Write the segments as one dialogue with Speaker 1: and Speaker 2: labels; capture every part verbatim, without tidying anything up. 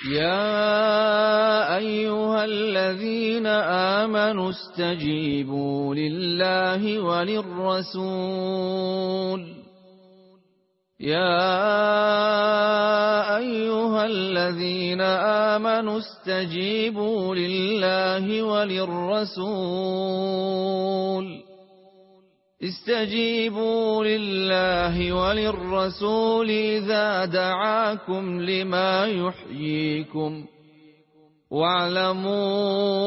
Speaker 1: يا أيها الذين آمنوا استجيبوا لله وللرسول يا أيها الذين آمنوا استجيبوا لله وللرسول استجيبوا لله وللرسول إذا دعاكم لما يحييكم واعلموا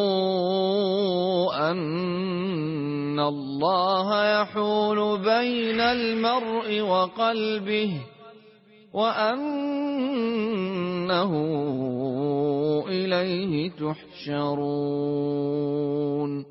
Speaker 1: أن الله يحول بين المرء وقلبه وأنه إليه تحشرون.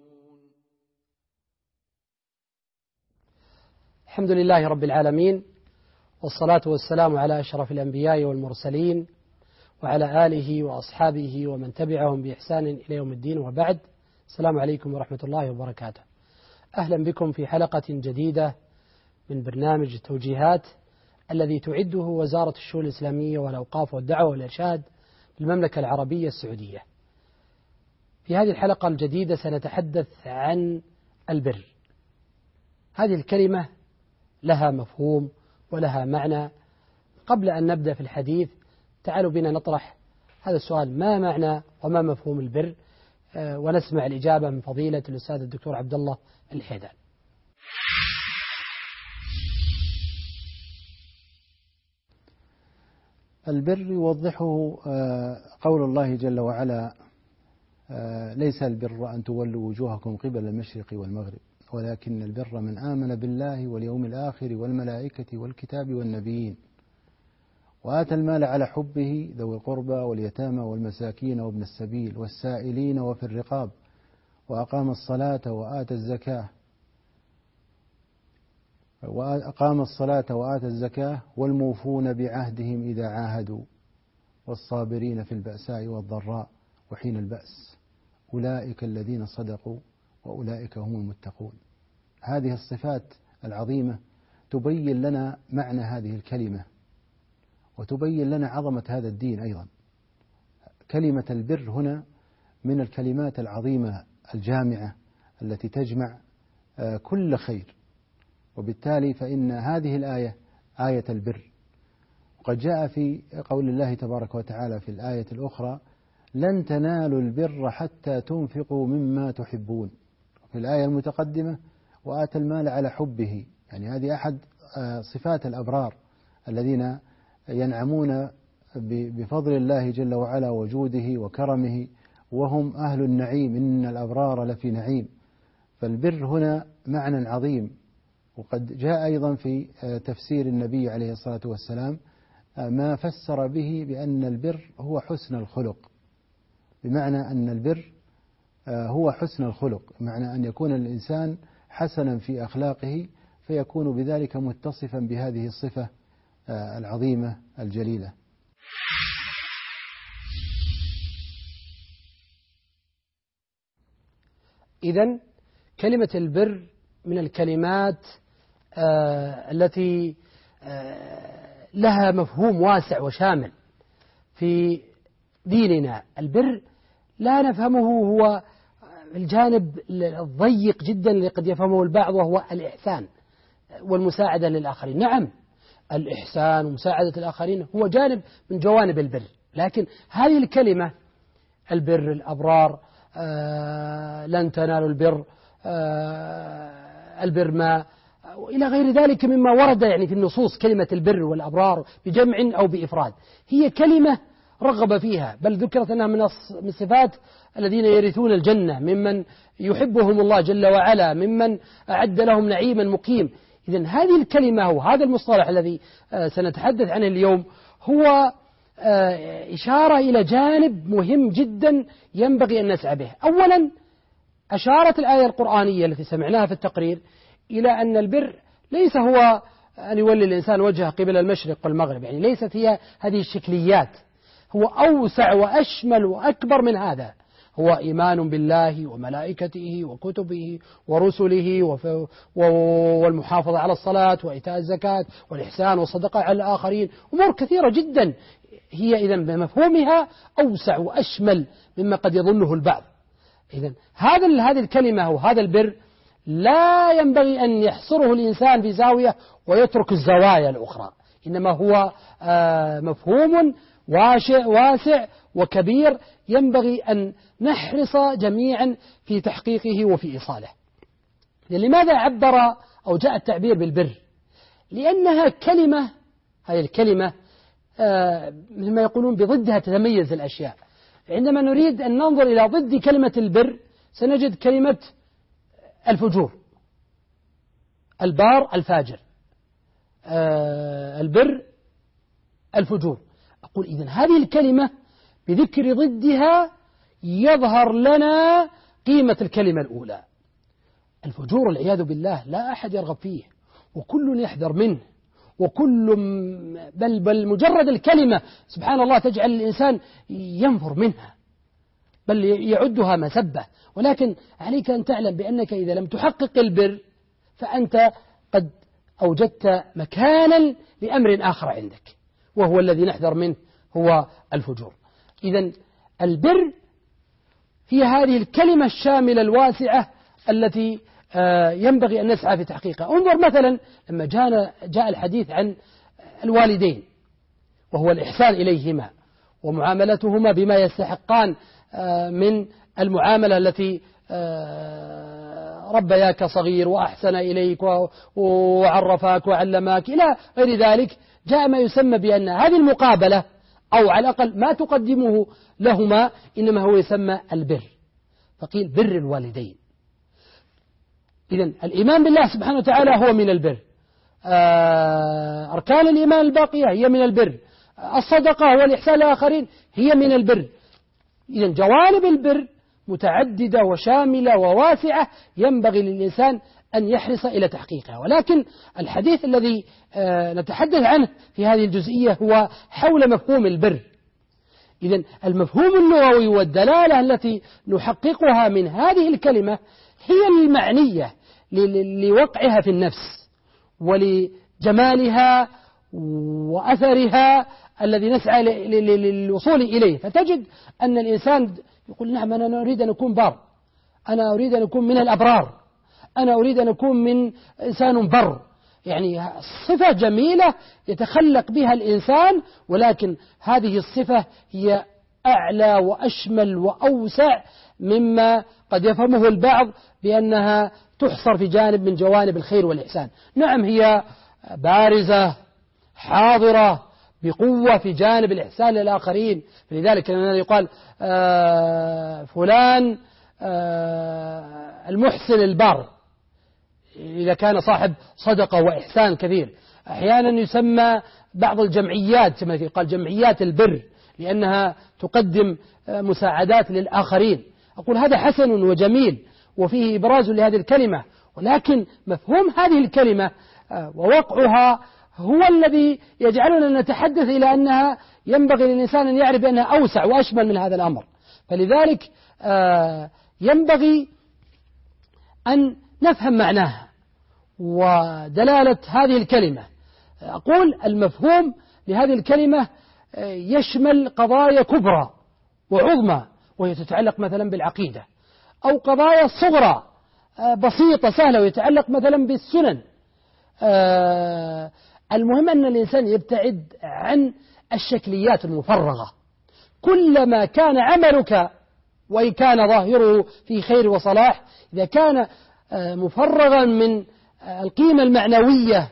Speaker 2: الحمد لله رب العالمين، والصلاة والسلام على أشرف الأنبياء والمرسلين وعلى آله وأصحابه ومن تبعهم بإحسان إلى يوم الدين، وبعد. السلام عليكم ورحمة الله وبركاته. أهلا بكم في حلقة جديدة من برنامج التوجيهات الذي تعده وزارة الشؤون الإسلامية والأوقاف والدعوة والإرشاد بالمملكة العربية السعودية. في هذه الحلقة الجديدة سنتحدث عن البر. هذه الكلمة لها مفهوم ولها معنى. قبل أن نبدأ في الحديث تعالوا بنا نطرح هذا السؤال: ما معنى وما مفهوم البر؟ أه ونسمع الإجابة من فضيلة الأستاذ الدكتور عبد الله الحيدان.
Speaker 3: البر يوضحه قول الله جل وعلا: ليس البر أن تولوا وجوهكم قبل المشرق والمغرب ولكن البر من آمن بالله واليوم الآخر والملائكة والكتاب والنبيين وآتى المال على حبه ذوي القربى واليتامى والمساكين وابن السبيل والسائلين وفي الرقاب وأقام الصلاة وآتى الزكاة وأقام الصلاة وآتى الزكاة والموفون بعهدهم إذا عاهدوا والصابرين في البأساء والضراء وحين البأس أولئك الذين صدقوا وأولئك هم المتقون. هذه الصفات العظيمة تبين لنا معنى هذه الكلمة وتبين لنا عظمة هذا الدين أيضا. كلمة البر هنا من الكلمات العظيمة الجامعة التي تجمع كل خير، وبالتالي فإن هذه الآية آية البر. وقد جاء في قول الله تبارك وتعالى في الآية الأخرى: لن تنالوا البر حتى تنفقوا مما تحبون. في الآية المتقدمة: وآتى المال على حبه. يعني هذه أحد صفات الأبرار الذين ينعمون بفضل الله جل وعلا وجوده وكرمه، وهم أهل النعيم، إن الأبرار لفي نعيم. فالبر هنا معنى عظيم. وقد جاء أيضا في تفسير النبي عليه الصلاة والسلام ما فسر به بأن البر هو حسن الخلق، بمعنى أن البر هو حسن الخلق، بمعنى أن يكون الإنسان حسنا في أخلاقه فيكون بذلك متصفا بهذه الصفة العظيمة الجليلة.
Speaker 2: إذن كلمة البر من الكلمات آه التي آه لها مفهوم واسع وشامل في ديننا. البر لا نفهمه هو الجانب الضيق جدا اللي قد يفهمه البعض، وهو الإحسان والمساعدة للآخرين. نعم، الإحسان ومساعدة الآخرين هو جانب من جوانب البر، لكن هذه الكلمة البر، الأبرار، آه لن تنالوا البر، آه البر ما إلى غير ذلك مما ورد يعني في النصوص، كلمة البر والأبرار بجمع أو بإفراد هي كلمة رغب فيها، بل ذكرت أنها من الصفات الذين يرثون الجنة، ممن يحبهم الله جل وعلا، ممن أعد لهم نعيما مقيم. إذن هذه الكلمة وهذا المصطلح الذي سنتحدث عنه اليوم هو إشارة إلى جانب مهم جدا ينبغي أن نسعى به. أولا، أشارت الآية القرآنية التي سمعناها في التقرير إلى أن البر ليس هو أن يولي الإنسان وجهه قبل المشرق والمغرب، يعني ليست هي هذه الشكليات، هو أوسع وأشمل وأكبر من هذا. هو إيمان بالله وملائكته وكتبه ورسله والمحافظة على الصلاة وإيتاء الزكاة والإحسان والصدقة على الآخرين، أمور كثيرة جدا هي إذن بمفهومها أوسع وأشمل مما قد يظنه البعض. إذن هذا هذه الكلمة وهذا البر لا ينبغي أن يحصره الإنسان في زاوية ويترك الزوايا الأخرى، إنما هو مفهوم واسع وكبير ينبغي أن نحرص جميعا في تحقيقه وفي إيصاله. لماذا عبر أو جاء التعبير بالبر؟ لأنها كلمة، هذه الكلمة مثل ما يقولون بضدها تتميز الأشياء. عندما نريد أن ننظر إلى ضد كلمة البر سنجد كلمة الفجور، البار الفاجر، البر الفجور. أقول إذن هذه الكلمة بذكر ضدها يظهر لنا قيمة الكلمة الأولى. الفجور والعياذ بالله لا أحد يرغب فيه وكل يحذر منه، وكل بل, بل مجرد الكلمة سبحان الله تجعل الإنسان ينفر منها بل يعدها مسبة. ولكن عليك أن تعلم بأنك إذا لم تحقق البر فأنت قد أوجدت مكانا لأمر آخر عندك، وهو الذي نحذر منه هو الفجور. إذن البر هي هذه الكلمة الشاملة الواسعة التي ينبغي أن نسعى في تحقيقها. انظر مثلا لما جاء, جاء الحديث عن الوالدين وهو الإحسان إليهما ومعاملتهما بما يستحقان من المعاملة التي ربياك صغير وأحسن إليك وعرفاك وعلماك إلى غير ذلك، جاء ما يسمى بأن هذه المقابلة أو على الأقل ما تقدمه لهما إنما هو يسمى البر، فقيل بر الوالدين. إذن الإيمان بالله سبحانه وتعالى هو من البر، أركان الإيمان الباقية هي من البر، الصدقة والإحسان للآخرين هي من البر. إذن جوانب البر متعددة وشاملة وواسعة ينبغي للإنسان أن يحرص إلى تحقيقها. ولكن الحديث الذي نتحدث عنه في هذه الجزئية هو حول مفهوم البر. إذن المفهوم اللغوي والدلالة التي نحققها من هذه الكلمة هي المعنية لوقعها في النفس ولجمالها وأثرها الذي نسعى للوصول إليه. فتجد أن الإنسان يقول نعم أنا أريد أن أكون بار، أنا أريد أن أكون من الأبرار، أنا أريد أن أكون من إنسان بر، يعني صفة جميلة يتخلق بها الإنسان، ولكن هذه الصفة هي أعلى وأشمل وأوسع مما قد يفهمه البعض بأنها تحصر في جانب من جوانب الخير والإحسان. نعم هي بارزة حاضرة بقوة في جانب الإحسان للآخرين، فلذلك يقال آه فلان آه المحسن البار إذا كان صاحب صدقة وإحسان كثير. أحيانا يسمى بعض الجمعيات كما يقال جمعيات البر لأنها تقدم مساعدات للآخرين. أقول هذا حسن وجميل وفيه إبراز لهذه الكلمة، ولكن مفهوم هذه الكلمة ووقعها هو الذي يجعلنا نتحدث إلى أنها ينبغي للإنسان أن يعرف أنها أوسع وأشمل من هذا الأمر. فلذلك ينبغي أن نفهم معناها ودلالة هذه الكلمة. أقول المفهوم لهذه الكلمة يشمل قضايا كبرى وعظمى وهي تتعلق مثلا بالعقيدة، أو قضايا صغرى بسيطة سهلة ويتعلق مثلا بالسنن. المهم أن الإنسان يبتعد عن الشكليات المفرغة. كلما كان عملك وإن كان ظاهره في خير وصلاح إذا كان مفرغا من القيمة المعنوية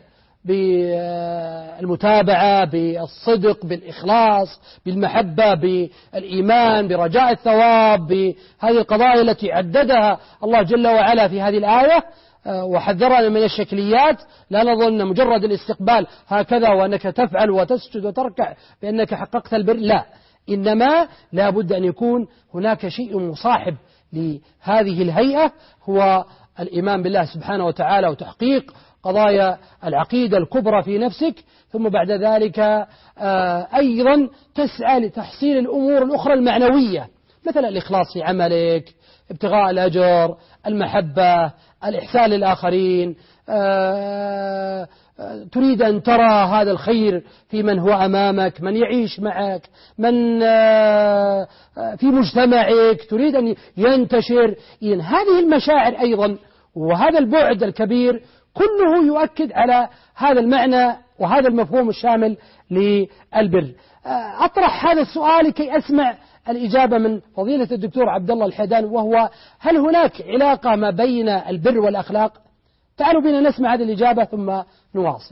Speaker 2: بالمتابعة بالصدق بالإخلاص بالمحبة بالإيمان برجاء الثواب بهذه القضايا التي عددها الله جل وعلا في هذه الآية وحذرنا من الشكليات، لا نظن مجرد الاستقبال هكذا وأنك تفعل وتسجد وتركع بأنك حققت البر، لا، إنما لا بد أن يكون هناك شيء مصاحب لهذه الهيئة هو الإيمان بالله سبحانه وتعالى وتحقيق قضايا العقيدة الكبرى في نفسك، ثم بعد ذلك أيضا تسعى لتحصيل الأمور الأخرى المعنوية مثل الإخلاص في عملك، ابتغاء الأجر، المحبة، الإحسان للآخرين، تريد أن ترى هذا الخير في من هو أمامك، من يعيش معك، من في مجتمعك، تريد أن ينتشر. إذن هذه المشاعر أيضا وهذا البعد الكبير كله يؤكد على هذا المعنى وهذا المفهوم الشامل للبر. أطرح هذا السؤال كي أسمع الإجابة من فضيلة الدكتور عبد الله الحيدان، وهو: هل هناك علاقة ما بين البر والأخلاق؟ تعالوا بنا نسمع هذه الإجابة ثم نواصل.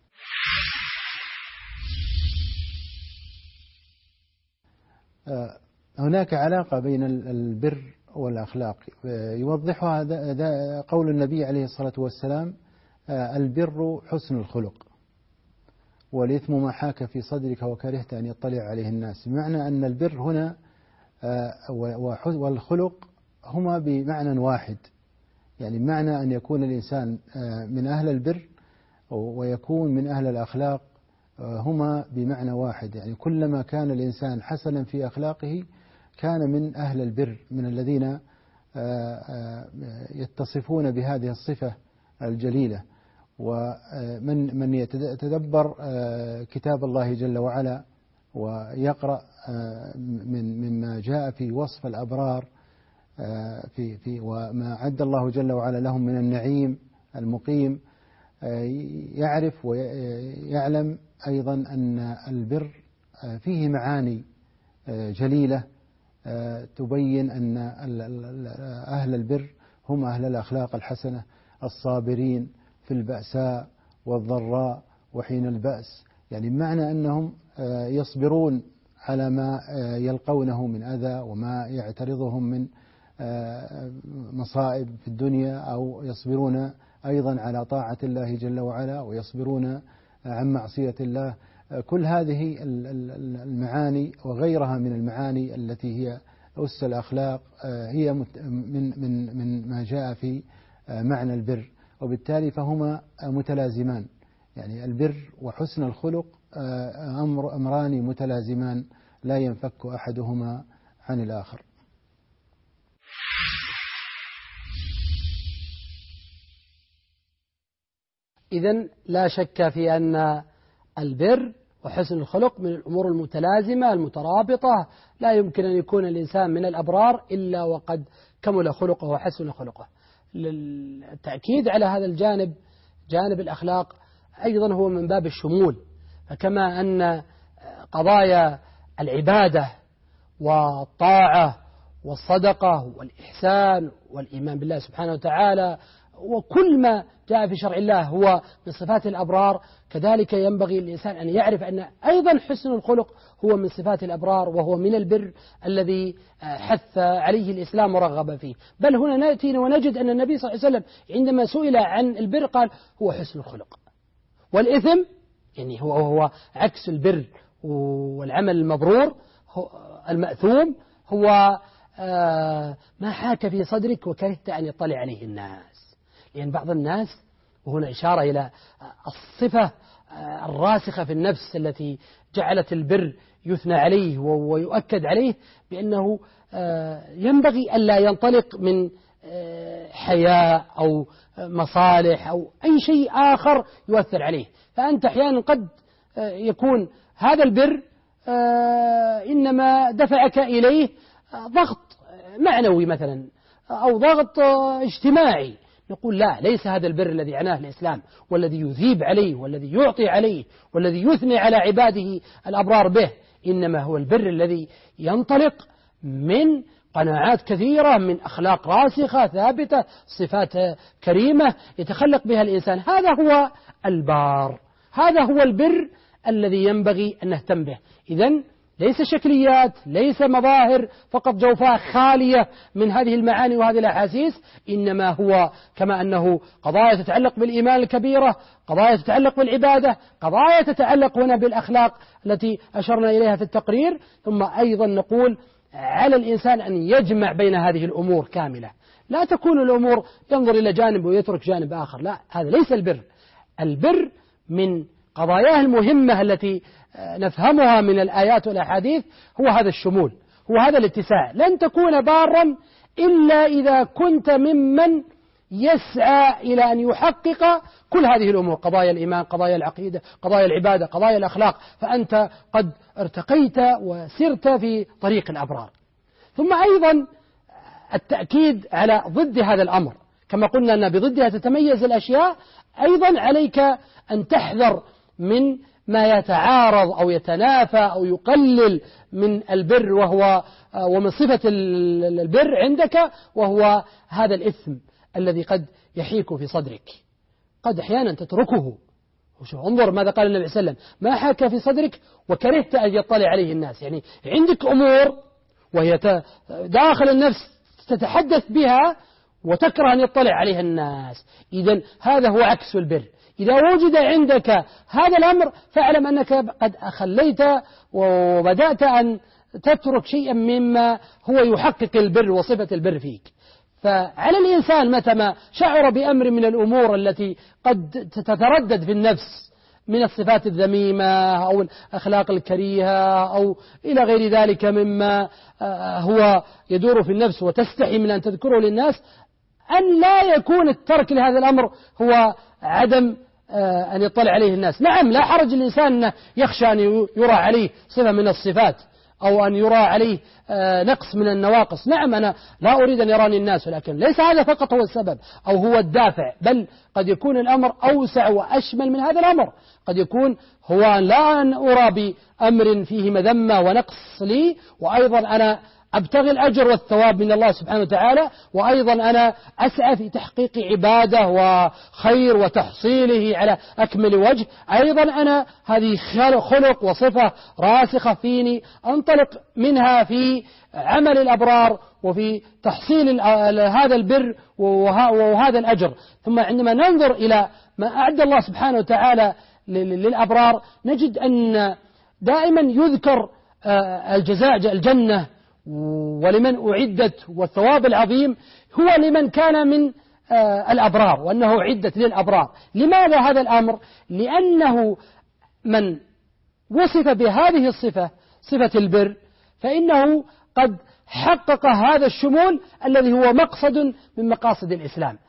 Speaker 3: هناك علاقة بين البر والأخلاق يوضحها قول النبي عليه الصلاة والسلام: البر حسن الخلق والإثم ما حاك في صدرك وكرهت أن يطلع عليه الناس. بمعنى أن البر هنا والخلق هما بمعنى واحد، يعني بمعنى أن يكون الإنسان من أهل البر ويكون من أهل الأخلاق هما بمعنى واحد. يعني كلما كان الإنسان حسنا في أخلاقه كان من أهل البر، من الذين يتصفون بهذه الصفة الجليلة. ومن من يتدبر كتاب الله جل وعلا ويقرأ من مما جاء في وصف الأبرار في في وما عد الله جل وعلا لهم من النعيم المقيم، يعرف ويعلم أيضا أن البر فيه معاني جليلة تبين أن أهل البر هم أهل الأخلاق الحسنة الصابرين في البأساء والضراء وحين البأس. يعني بمعنى أنهم يصبرون على ما يلقونه من أذى وما يعترضهم من مصائب في الدنيا، أو يصبرون أيضا على طاعة الله جل وعلا ويصبرون عن معصية الله. كل هذه المعاني وغيرها من المعاني التي هي أس الأخلاق هي من من من ما جاء في معنى البر، وبالتالي فهما متلازمان. يعني البر وحسن الخلق أمر أمران متلازمان لا ينفك أحدهما عن الآخر.
Speaker 2: إذن لا شك في أن البر وحسن الخلق من الأمور المتلازمة المترابطة، لا يمكن أن يكون الإنسان من الأبرار إلا وقد كمل خلقه وحسن خلقه. التأكيد على هذا الجانب، جانب الأخلاق، أيضا هو من باب الشمول. فكما أن قضايا العبادة والطاعة والصدقة والإحسان والإيمان بالله سبحانه وتعالى وكل ما جاء في شرع الله هو من صفات الأبرار، كذلك ينبغي الإنسان أن يعرف أن أيضا حسن الخلق هو من صفات الأبرار، وهو من البر الذي حث عليه الإسلام ورغب فيه. بل هنا نأتي ونجد أن النبي صلى الله عليه وسلم عندما سئل عن البر قال هو حسن الخلق، والإثم يعني هو هو عكس البر، والعمل المبرور المأثوم هو ما حاك في صدرك وكرهت أن يطلع عليه الناس. لأن بعض الناس، وهنا إشارة إلى الصفة الراسخة في النفس التي جعلت البر يثنى عليه ويؤكد عليه، بأنه ينبغي ألا ينطلق من حياء أو مصالح أو أي شيء آخر يؤثر عليه. فأنت أحيانا قد يكون هذا البر إنما دفعك إليه ضغط معنوي مثلا أو ضغط اجتماعي، نقول لا، ليس هذا البر الذي عناه الإسلام والذي يثيب عليه والذي يعطي عليه والذي يثني على عباده الأبرار به، إنما هو البر الذي ينطلق من قناعات كثيرة، من أخلاق راسخة ثابتة، صفات كريمة يتخلق بها الإنسان. هذا هو البار، هذا هو البر الذي ينبغي أن نهتم به. إذن ليس شكليات، ليس مظاهر فقط جوفاء خالية من هذه المعاني وهذه الأحاسيس، إنما هو كما أنه قضايا تتعلق بالإيمان الكبيرة، قضايا تتعلق بالعبادة، قضايا تتعلق هنا بالأخلاق التي أشرنا إليها في التقرير. ثم أيضا نقول على الإنسان أن يجمع بين هذه الأمور كاملة، لا تكون الأمور ينظر إلى جانب ويترك جانب آخر، لا، هذا ليس البر. البر من قضاياه المهمة التي نفهمها من الآيات والأحاديث هو هذا الشمول، هو هذا الاتساع. لن تكون بارا إلا إذا كنت ممن يسعى إلى أن يحقق كل هذه الأمور، قضايا الإيمان، قضايا العقيدة، قضايا العبادة، قضايا الأخلاق، فأنت قد ارتقيت وسرت في طريق الأبرار. ثم أيضا التأكيد على ضد هذا الأمر، كما قلنا أن بضدها تتميز الأشياء، أيضا عليك أن تحذر من ما يتعارض أو يتنافى أو يقلل من البر، وهو ومن صفة البر عندك وهو هذا الإثم الذي قد يحيك في صدرك، قد أحيانا تتركه. انظر ماذا قال النبي صلى الله عليه وسلم: ما حاك في صدرك وكرهت أن يطلع عليه الناس. يعني عندك أمور وهي داخل النفس تتحدث بها وتكره أن يطلع عليها الناس، إذن هذا هو عكس البر. إذا وجد عندك هذا الأمر فاعلم أنك قد أخليت وبدأت أن تترك شيئا مما هو يحقق البر وصفة البر فيك. فعلى الإنسان متى ما شعر بأمر من الأمور التي قد تتردد في النفس من الصفات الذميمة أو الأخلاق الكريهة أو إلى غير ذلك مما هو يدور في النفس وتستحي من أن تذكره للناس، أن لا يكون الترك لهذا الأمر هو عدم أن يطلع عليه الناس. نعم، لا حرج الإنسان أن يخشى أن يرى عليه صفة من الصفات أو أن يرى عليه نقص من النواقص. نعم، أنا لا أريد أن يراني الناس، لكن ليس هذا فقط هو السبب أو هو الدافع، بل قد يكون الأمر أوسع وأشمل من هذا الأمر. قد يكون هو لا أن أرى بأمر فيه مذمة ونقص لي، وأيضا أنا أبتغي الأجر والثواب من الله سبحانه وتعالى، وأيضا أنا أسعى في تحقيق عبادة وخير وتحصيله على أكمل وجه. أيضا أنا هذه خلق وصفة راسخة فيني أنطلق منها في عمل الأبرار وفي تحصيل هذا البر وهذا الأجر. ثم عندما ننظر إلى ما أعد الله سبحانه وتعالى للأبرار نجد أن دائما يذكر الجزاء الجنة ولمن أعدت، والثواب العظيم هو لمن كان من الأبرار، وأنه أعدت للأبرار. لماذا هذا الأمر؟ لأنه من وصف بهذه الصفة، صفة البر، فإنه قد حقق هذا الشمول الذي هو مقصد من مقاصد الإسلام.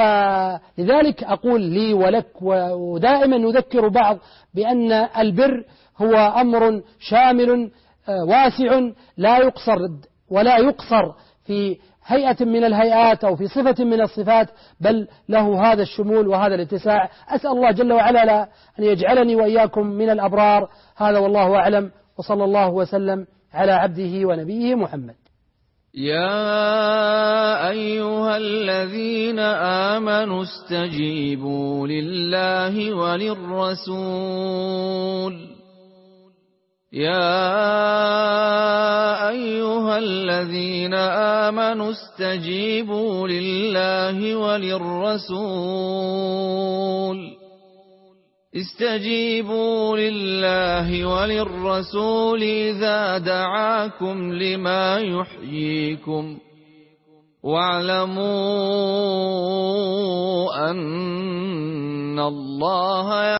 Speaker 2: فلذلك أقول لي ولك ودائما نذكر بعض بأن البر هو أمر شامل واسع لا يقصر ولا يقصر في هيئة من الهيئات أو في صفة من الصفات، بل له هذا الشمول وهذا الاتساع. أسأل الله جل وعلا أن يجعلني وإياكم من الأبرار. هذا والله أعلم، وصلى الله وسلم على عبده ونبيه محمد.
Speaker 1: يا أيها الذين آمنوا استجيبوا لله وللرسول يا أيها الذين آمنوا استجيبوا لله وللرسول استجيبوا لله وللرسول إذا دعاكم لما يحييكم واعلموا أن الله